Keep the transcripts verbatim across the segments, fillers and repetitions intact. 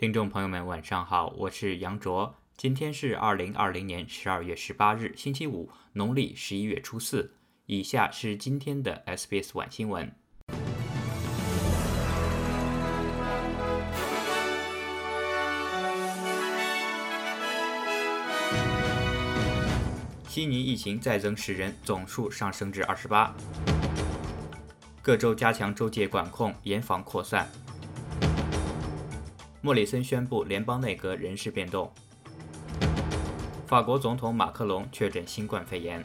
听众朋友们晚上好，我是杨卓，今天是二零二零年十二月十八日星期五，农历十一月初四。以下是今天的 S B S 晚新闻。悉尼疫情再增十人，总数上升至二十八。各州加强州界管控，严防扩散。莫里森宣布联邦内阁人事变动。法国总统马克龙确诊新冠肺炎。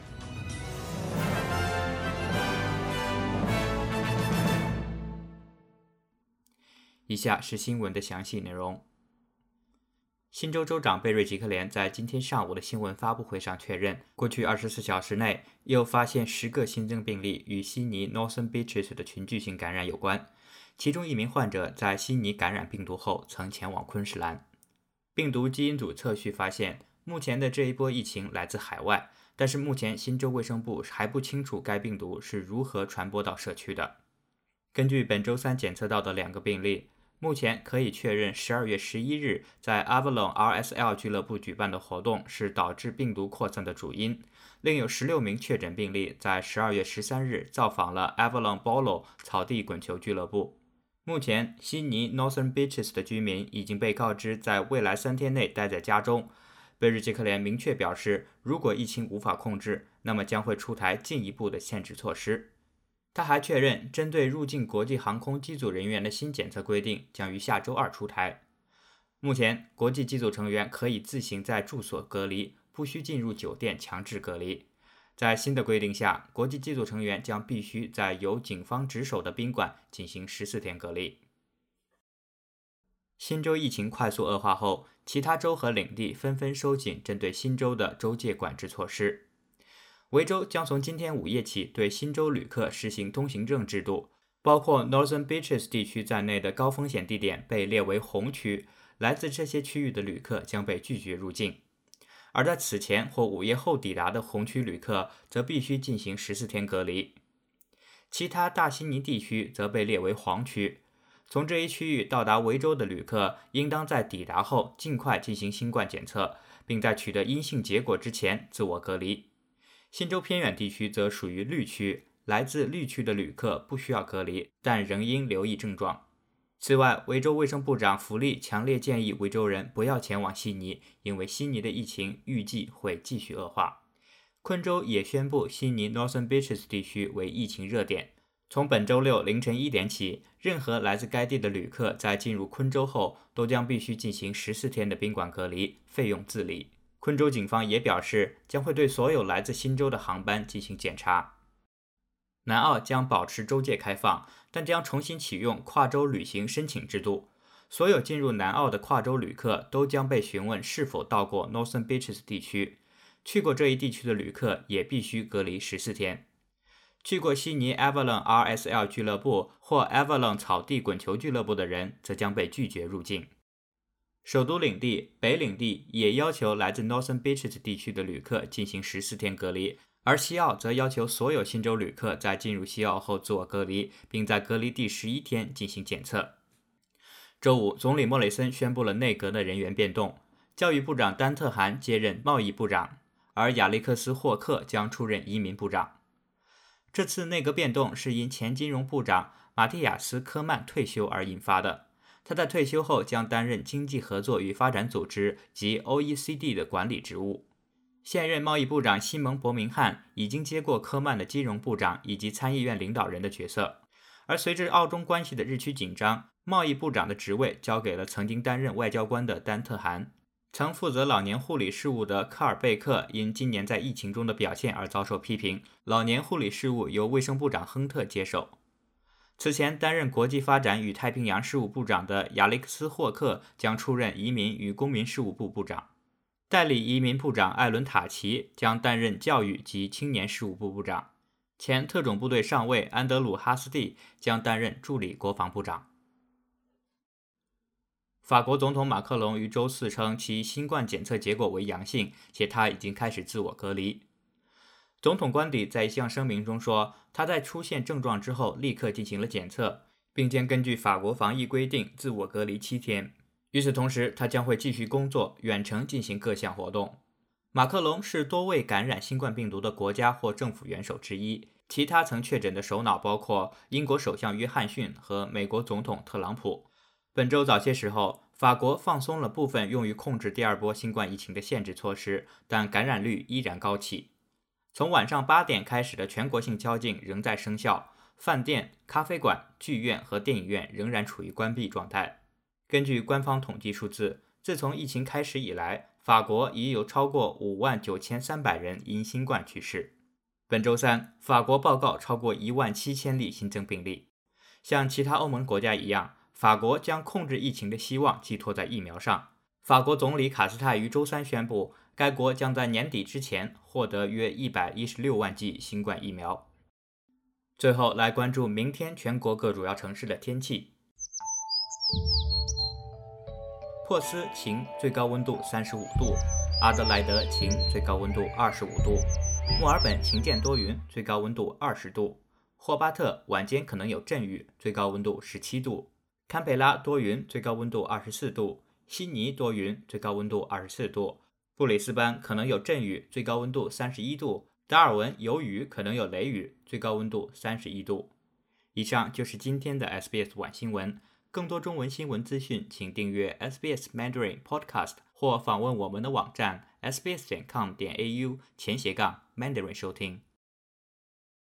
以下是新闻的详细内容。新州州长贝瑞吉克连在今天上午的新闻发布会上确认，过去二十四小时内又发现十个新增病例与悉尼 Northern Beaches 的群聚性感染有关，其中一名患者在悉尼感染病毒后曾前往昆士兰。病毒基因组测序发现，目前的这一波疫情来自海外，但是目前新州卫生部还不清楚该病毒是如何传播到社区的。根据本周三检测到的两个病例，目前可以确认十二月十一日在 Avalon R S L 俱乐部举办的活动是导致病毒扩散的主因。另有十六名确诊病例在十二月十三日造访了 Avalon Bowlo 草地滚球俱乐部。目前悉尼 Northern Beaches 的居民已经被告知在未来三天内待在家中。贝瑞吉克连明确表示，如果疫情无法控制，那么将会出台进一步的限制措施。他还确认，针对入境国际航空机组人员的新检测规定将于下周二出台。目前，国际机组成员可以自行在住所隔离，不需进入酒店强制隔离。在新的规定下，国际机组成员将必须在由警方值守的宾馆进行十四天隔离。新州疫情快速恶化后，其他州和领地纷纷收紧针对新州的州界管制措施。维州将从今天午夜起对新州旅客实行通行证制度，包括 Northern Beaches 地区在内的高风险地点被列为红区，来自这些区域的旅客将被拒绝入境。而在此前或午夜后抵达的红区旅客则必须进行十四天隔离。其他大悉尼地区则被列为黄区，从这一区域到达维州的旅客应当在抵达后尽快进行新冠检测，并在取得阴性结果之前自我隔离。新州偏远地区则属于绿区，来自绿区的旅客不需要隔离，但仍应留意症状。此外，维州卫生部长福利强烈建议维州人不要前往悉尼，因为悉尼的疫情预计会继续恶化。昆州也宣布悉尼 Northern Beaches 地区为疫情热点，从本周六凌晨一点起，任何来自该地的旅客在进入昆州后都将必须进行十四天的宾馆隔离，费用自理。昆州警方也表示，将会对所有来自新州的航班进行检查。南澳将保持州界开放，但将重新启用跨州旅行申请制度。所有进入南澳的跨州旅客都将被询问是否到过 Northern Beaches 地区，去过这一地区的旅客也必须隔离十四天。去过悉尼 Avalon R S L 俱乐部或 Avalon 草地滚球俱乐部的人则将被拒绝入境。首都领地、北领地也要求来自 Northern Beaches 地区的旅客进行十四天隔离，而西澳则要求所有新州旅客在进入西澳后自我隔离，并在隔离第十一天进行检测。周五，总理莫里森宣布了内阁的人员变动，教育部长丹特韩接任贸易部长，而亚历克斯·霍克将出任移民部长。这次内阁变动是因前金融部长马蒂亚斯·科曼退休而引发的。他在退休后将担任经济合作与发展组织及 O E C D 的管理职务。现任贸易部长西蒙·伯明翰已经接过科曼的金融部长以及参议院领导人的角色，而随着澳中关系的日趋紧张，贸易部长的职位交给了曾经担任外交官的丹特韩。曾负责老年护理事务的科尔贝克因今年在疫情中的表现而遭受批评，老年护理事务由卫生部长亨特接手。此前担任国际发展与太平洋事务部长的亚历克斯·霍克将出任移民与公民事务部部长，代理移民部长艾伦·塔奇将担任教育及青年事务部部长，前特种部队上尉安德鲁·哈斯蒂将担任助理国防部长。法国总统马克龙于周四称其新冠检测结果为阳性，且他已经开始自我隔离。总统官邸在一项声明中说，他在出现症状之后立刻进行了检测，并将根据法国防疫规定自我隔离七天。 与此同时，他将会继续工作，远程进行各项活动。马克龙是多位感染新冠病毒的国家或政府元首之一，其他曾确诊的首脑包括英国首相约翰逊和美国总统特朗普。本周早些时候，法国放松了部分用于控制第二波新冠疫情的限制措施，但感染率依然高企。从晚上八点开始的全国性宵禁仍在生效，饭店、咖啡馆、剧院和电影院仍然处于关闭状态。根据官方统计数字，自从疫情开始以来，法国已有超过五万九千三百人因新冠去世。本周三，法国报告超过一万七千例新增病例。像其他欧盟国家一样，法国将控制疫情的希望寄托在疫苗上。法国总理卡斯泰于周三宣布，该国将在年底之前获得约一百一十六万剂新冠疫苗。最后来关注明天全国各主要城市的天气。珀斯晴，最高温度三十五度；阿德莱德晴，最高温度二十五度；墨尔本晴间多云，最高温度二十度；霍巴特晚间可能有阵雨，最高温度十七度；堪培拉多云，最高温度二十四度；悉尼多云，最高温度二十四度；布里斯班可能有阵雨，最高温度三十一度；达尔文有雨，可能有雷雨，最高温度三十一度。以上就是今天的 S B S 晚新闻。更多中文新闻资讯，请订阅 S B S Mandarin Podcast 或访问我们的网站 s b s 点 com 点 a u 前斜杠 Mandarin 收听。